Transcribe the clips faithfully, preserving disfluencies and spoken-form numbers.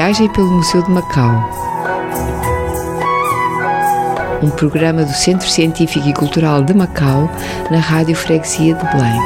viagem pelo Museu de Macau. Um programa do Centro Científico e Cultural de Macau, na Rádio Freguesia de Belém.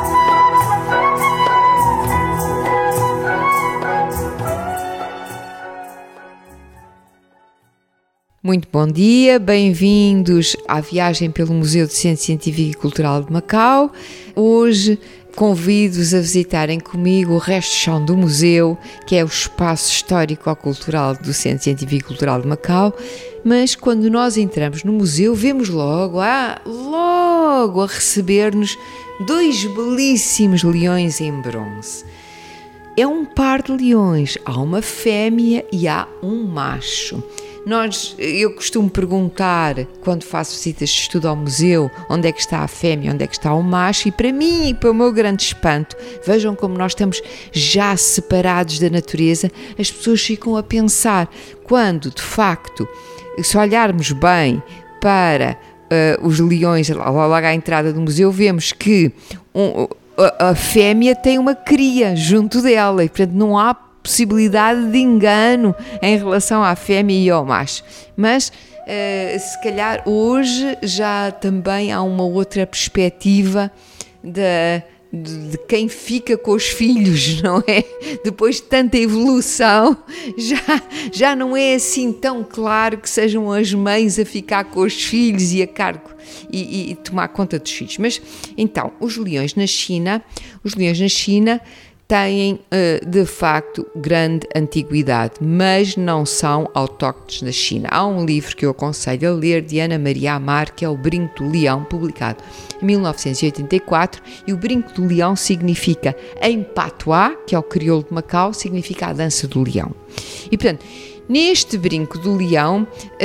Muito bom dia, bem-vindos à viagem pelo Museu do Centro Científico e Cultural de Macau. Hoje convido-vos a visitarem comigo o resto de chão do museu, que é o espaço histórico-cultural do Centro Científico e Cultural de Macau. Mas quando nós entramos no museu, vemos logo, ah, logo a receber-nos dois belíssimos leões em bronze. É um par de leões, há uma fêmea e há um macho. Nós, eu costumo perguntar, quando faço visitas de estudo ao museu, onde é que está a fêmea, onde é que está o macho, e para mim e para o meu grande espanto, vejam como nós estamos já separados da natureza, as pessoas ficam a pensar, quando de facto, se olharmos bem para uh, os leões, logo à entrada do museu, vemos que um, a, a fêmea tem uma cria junto dela, e portanto não há possibilidade de engano em relação à fêmea e ao macho, mas uh, se calhar hoje já também há uma outra perspectiva de, de, de quem fica com os filhos, não é? Depois de tanta evolução, já, já não é assim tão claro que sejam as mães a ficar com os filhos e a cargo e, e, e tomar conta dos filhos. Mas então, os leões na China, os leões na China têm, de facto, grande antiguidade, mas não são autóctones da China. Há um livro que eu aconselho a ler, de Ana Maria Amar, que é O Brinco do Leão, publicado em mil novecentos e oitenta e quatro, e o Brinco do Leão significa, em patuá, que é o crioulo de Macau, significa a dança do leão. E, portanto, neste Brinco do Leão,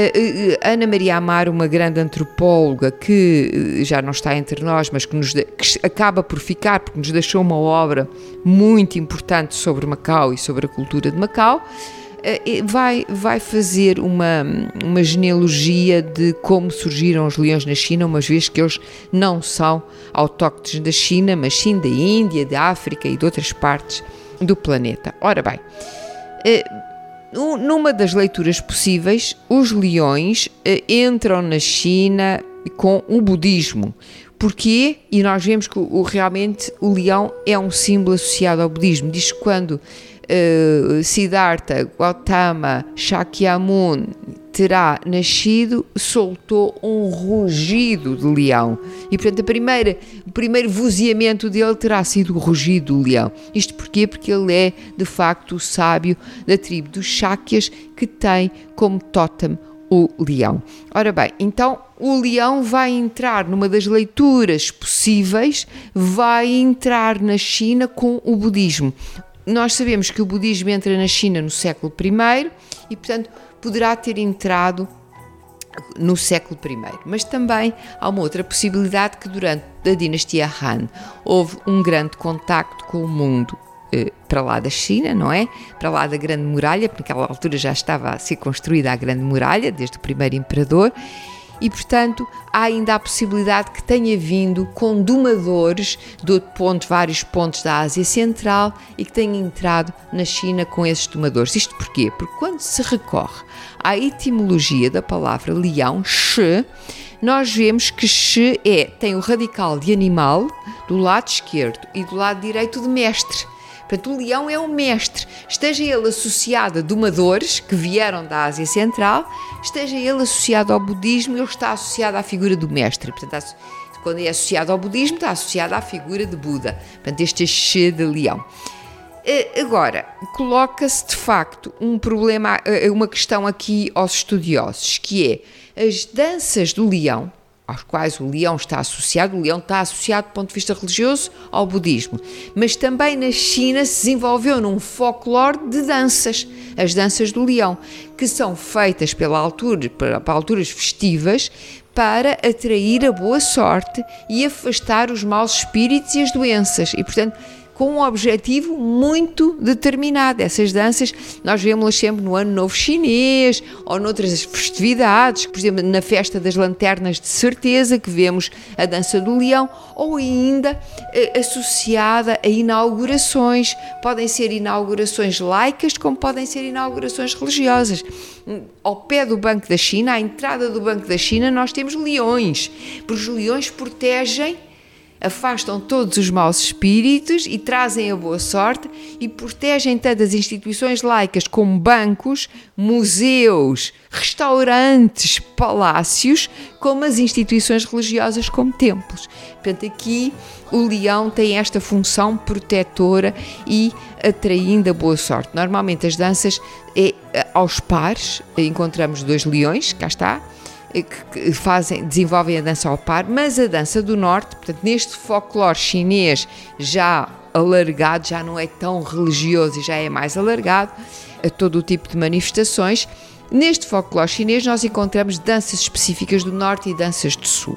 Ana Maria Amar, uma grande antropóloga que já não está entre nós, mas que, nos, que acaba por ficar, porque nos deixou uma obra muito importante sobre Macau e sobre a cultura de Macau, vai, vai fazer uma, uma genealogia de como surgiram os leões na China, uma vez que eles não são autóctones da China, mas sim da Índia, da África e de outras partes do planeta. Ora bem, numa das leituras possíveis, os leões eh, entram na China com o budismo. Porquê? E nós vemos que o, realmente o leão é um símbolo associado ao budismo. Diz que quando eh, Siddhartha Gautama Shakyamuni terá nascido, soltou um rugido de leão. E, portanto, a primeira, o primeiro vozeamento dele terá sido o rugido do leão. Isto porquê? Porque ele é, de facto, o sábio da tribo dos Shakyas, que tem como tótem o leão. Ora bem, então o leão vai entrar numa das leituras possíveis, vai entrar na China com o budismo. Nós sabemos que o budismo entra na China no século primeiro e, portanto, poderá ter entrado no século primeiro. Mas também há uma outra possibilidade, que durante a dinastia Han houve um grande contacto com o mundo eh, para lá da China, não é? Para lá da Grande Muralha, porque naquela altura já estava a ser construída a Grande Muralha, desde o primeiro imperador, e, portanto, há ainda a possibilidade que tenha vindo com domadores de pontos, vários pontos da Ásia Central, e que tenha entrado na China com esses domadores. Isto porquê? Porque quando se recorre à etimologia da palavra leão, shi, nós vemos que shi é, tem o radical de animal do lado esquerdo e do lado direito de mestre. Portanto, o leão é um mestre, esteja ele associado a domadores que vieram da Ásia Central, esteja ele associado ao budismo, ele está associado à figura do mestre. Portanto, quando é associado ao budismo, está associado à figura de Buda. Portanto, este é Shi de leão. Agora, coloca-se de facto um problema, uma questão aqui aos estudiosos, que é as danças do leão, aos quais o leão está associado, o leão está associado do ponto de vista religioso ao budismo, mas também na China se desenvolveu num folclore de danças, as danças do leão, que são feitas pela altura, para, para alturas festivas, para atrair a boa sorte e afastar os maus espíritos e as doenças, e portanto com um objetivo muito determinado. Essas danças nós vemos-las sempre no Ano Novo Chinês ou noutras festividades, por exemplo, na Festa das Lanternas, de certeza que vemos a dança do leão, ou ainda eh, associada a inaugurações. Podem ser inaugurações laicas, como podem ser inaugurações religiosas. Ao pé do Banco da China, à entrada do Banco da China, nós temos leões, porque os leões protegem, afastam todos os maus espíritos e trazem a boa sorte e protegem tanto as instituições laicas como bancos, museus, restaurantes, palácios, como as instituições religiosas como templos. Portanto, aqui o leão tem esta função protetora e atraindo a boa sorte. Normalmente as danças é aos pares, encontramos dois leões, cá está, que fazem, desenvolvem a dança ao par, mas a dança do norte, portanto, neste folclore chinês já alargado, já não é tão religioso e já é mais alargado a todo o tipo de manifestações. Neste folclore chinês nós encontramos danças específicas do norte e danças do sul.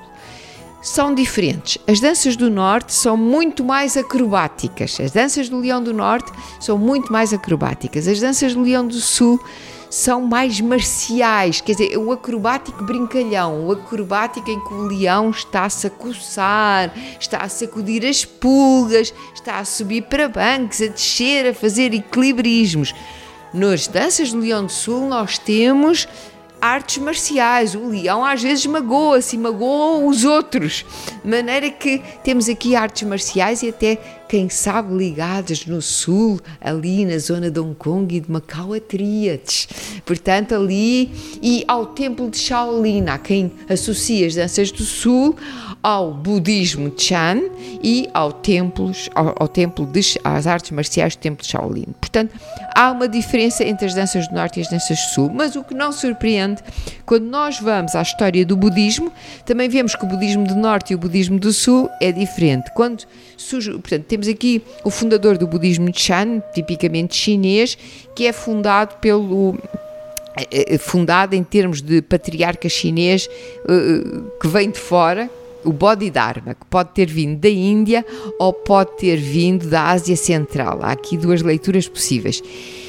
São diferentes. As danças do norte são muito mais acrobáticas. As danças do leão do norte são muito mais acrobáticas. As danças do leão do sul são mais marciais, quer dizer, o acrobático brincalhão, o acrobático em que o leão está-se a coçar, está a sacudir as pulgas, está a subir para bancos, a descer, a fazer equilibrismos. Nas danças do leão do sul nós temos artes marciais. O leão às vezes magoa-se e magoa os outros, de maneira que temos aqui artes marciais e até, quem sabe, ligadas no sul, ali na zona de Hong Kong e de Macau, a tríades. Portanto, ali e ao templo de Shaolin, há quem associa as danças do sul ao budismo Chan e ao templos, ao, ao templo de, às artes marciais do templo de Shaolin. Portanto, há uma diferença entre as danças do norte e as danças do sul, mas o que não surpreende, quando nós vamos à história do budismo, também vemos que o budismo do norte e o budismo do sul é diferente. Quando surge, portanto, temos aqui o fundador do budismo Chan, tipicamente chinês, que é fundado pelo fundado em termos de patriarca chinês que vem de fora, o Bodhidharma, que pode ter vindo da Índia ou pode ter vindo da Ásia Central. Há aqui duas leituras possíveis.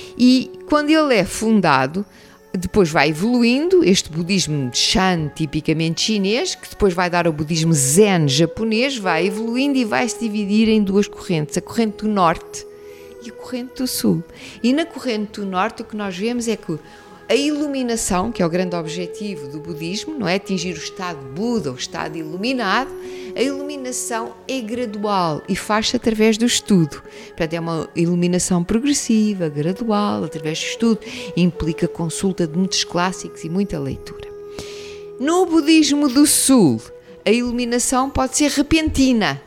E quando ele é fundado, depois vai evoluindo, este budismo Shan, tipicamente chinês, que depois vai dar ao budismo Zen japonês, vai evoluindo e vai se dividir em duas correntes, a corrente do norte e a corrente do sul. E na corrente do norte o que nós vemos é que a iluminação, que é o grande objetivo do budismo, não é atingir o estado Buda, o estado iluminado, a iluminação é gradual e faz-se através do estudo. Portanto, é uma iluminação progressiva, gradual, através do estudo, implica consulta de muitos clássicos e muita leitura. No budismo do sul, a iluminação pode ser repentina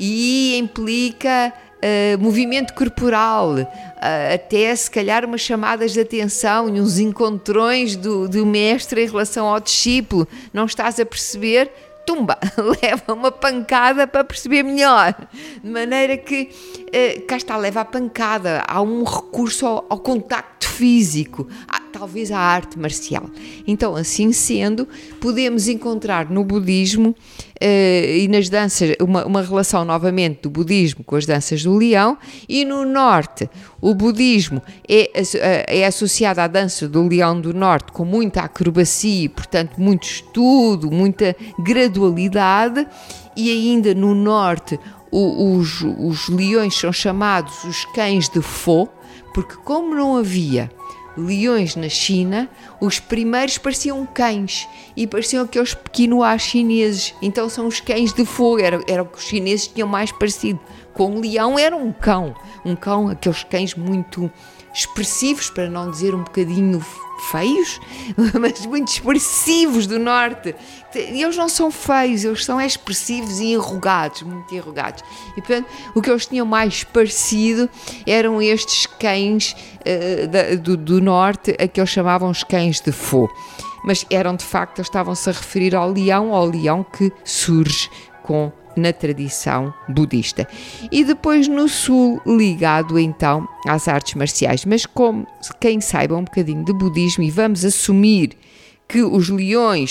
e implica Uh, movimento corporal, uh, até se calhar umas chamadas de atenção e uns encontrões do, do mestre em relação ao discípulo. Não estás a perceber? Tumba, leva uma pancada para perceber melhor. De maneira que, uh, cá está, leva a pancada. Há um recurso ao, ao contacto físico, há, talvez à arte marcial. Então, assim sendo, podemos encontrar no budismo Uh, e nas danças, uma, uma relação novamente do budismo com as danças do leão, e no norte o budismo é, é associado à dança do leão do norte com muita acrobacia, portanto muito estudo, muita gradualidade, e ainda no norte o, os, os leões são chamados os cães de Fo, porque como não havia leões na China, os primeiros pareciam cães e pareciam aqueles pequenoás chineses, então são os cães de fogo, era, era o que os chineses tinham mais parecido com um leão, era um cão, um cão, aqueles cães muito expressivos, para não dizer um bocadinho feios, mas muito expressivos do norte. E eles não são feios, eles são expressivos e enrugados, muito enrugados. E portanto, o que eles tinham mais parecido eram estes cães uh, da, do, do norte, a que eles chamavam os cães de Fo. Mas eram de facto, eles estavam-se a referir ao leão, ao leão que surge com na tradição budista. E depois no sul, ligado então às artes marciais. Mas como quem saiba um bocadinho de budismo, e vamos assumir que os leões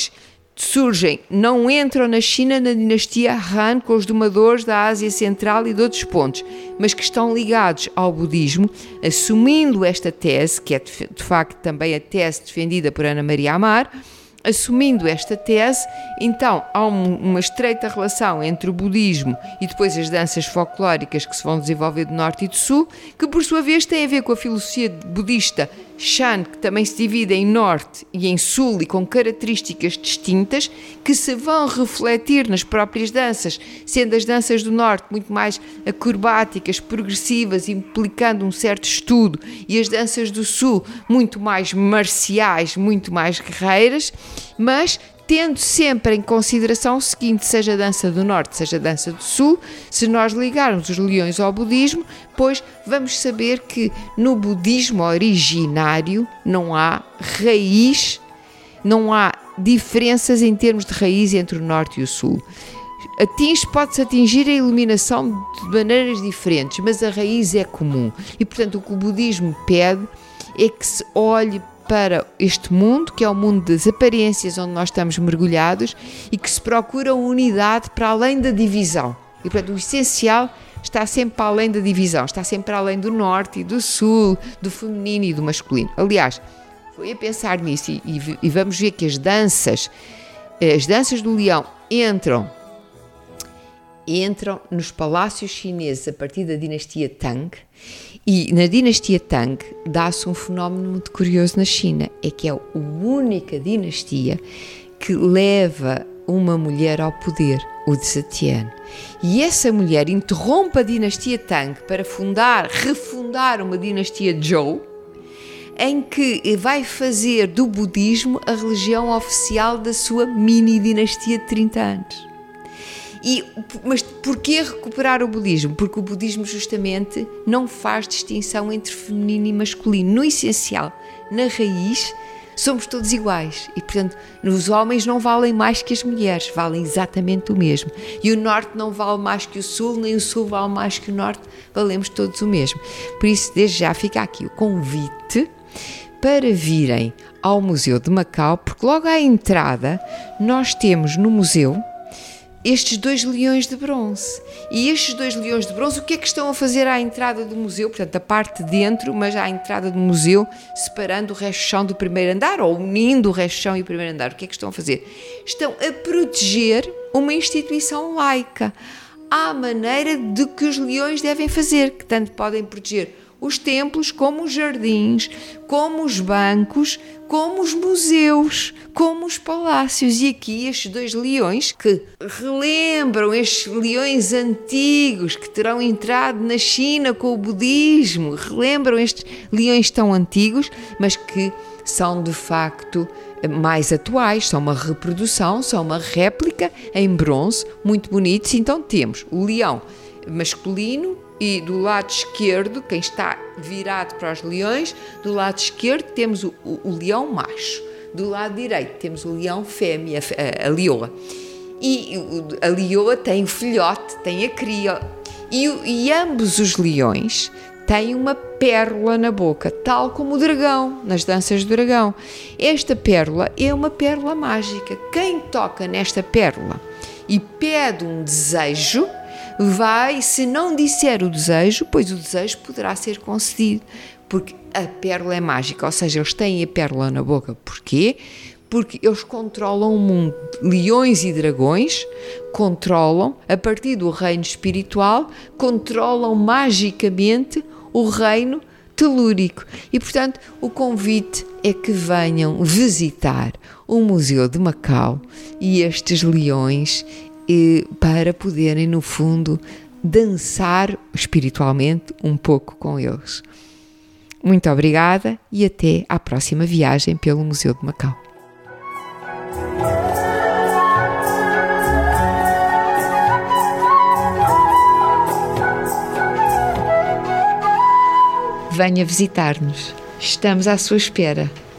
surgem, não entram na China na dinastia Han com os domadores da Ásia Central e de outros pontos, mas que estão ligados ao budismo, assumindo esta tese, que é de facto também a tese defendida por Ana Maria Amar. Assumindo esta tese, então há um, uma estreita relação entre o budismo e depois as danças folclóricas que se vão desenvolver do norte e do sul, que por sua vez têm a ver com a filosofia budista Shan, que também se divide em norte e em sul e com características distintas que se vão refletir nas próprias danças, sendo as danças do norte muito mais acrobáticas, progressivas, implicando um certo estudo, e as danças do sul muito mais marciais, muito mais guerreiras, mas tendo sempre em consideração o seguinte: seja a dança do norte, seja a dança do sul, se nós ligarmos os leões ao budismo, pois vamos saber que no budismo originário não há raiz, não há diferenças em termos de raiz entre o norte e o sul. Atinge, pode-se atingir a iluminação de maneiras diferentes, mas a raiz é comum. E, portanto, o que o budismo pede é que se olhe para este mundo, que é o mundo das aparências onde nós estamos mergulhados, e que se procura unidade para além da divisão. E, portanto, o essencial está sempre para além da divisão, está sempre para além do norte e do sul, do feminino e do masculino. Aliás, foi a pensar nisso e, e, e vamos ver que as danças, as danças do leão entram, entram nos palácios chineses a partir da dinastia Tang. E na dinastia Tang dá-se um fenómeno muito curioso na China, é que é a única dinastia que leva uma mulher ao poder, o de Zetian. E essa mulher interrompe a dinastia Tang para fundar, refundar uma dinastia Zhou, em que vai fazer do budismo a religião oficial da sua mini-dinastia de trinta anos. E, mas porquê recuperar o budismo? Porque o budismo justamente não faz distinção entre feminino e masculino. No essencial, na raiz, somos todos iguais e, portanto, os homens não valem mais que as mulheres, valem exatamente o mesmo. E o norte não vale mais que o sul, nem o sul vale mais que o norte, valemos todos o mesmo. Por isso, desde já fica aqui o convite para virem ao Museu de Macau, porque logo à entrada nós temos no museu estes dois leões de bronze. E estes dois leões de bronze, o que é que estão a fazer à entrada do museu? Portanto, a parte de dentro, mas à entrada do museu, separando o resto do chão do primeiro andar, ou unindo o resto do chão e o primeiro andar. O que é que estão a fazer? Estão a proteger uma instituição laica, à maneira de que os leões devem fazer, que tanto podem proteger os templos, como os jardins, como os bancos, como os museus, como os palácios. E aqui estes dois leões que relembram estes leões antigos que terão entrado na China com o budismo, relembram estes leões tão antigos, mas que são de facto mais atuais, são uma reprodução, são uma réplica em bronze, muito bonitos. Então temos o leão masculino, e do lado esquerdo, quem está virado para os leões, do lado esquerdo temos o, o, o leão macho, do lado direito temos o leão fêmea, a, a leoa. E a leoa tem o filhote, tem a cria, e, e ambos os leões têm uma pérola na boca, tal como o dragão, nas danças do dragão. Esta pérola é uma pérola mágica. Quem toca nesta pérola e pede um desejo, vai, se não disser o desejo, pois o desejo poderá ser concedido, porque a pérola é mágica, ou seja, eles têm a pérola na boca. Porquê? Porque eles controlam o mundo. Leões e dragões controlam, a partir do reino espiritual, controlam magicamente o reino telúrico. E, portanto, o convite é que venham visitar o Museu de Macau e estes leões, para poderem, no fundo, dançar espiritualmente um pouco com eles. Muito obrigada e até à próxima viagem pelo Museu de Macau. Venha visitar-nos. Estamos à sua espera.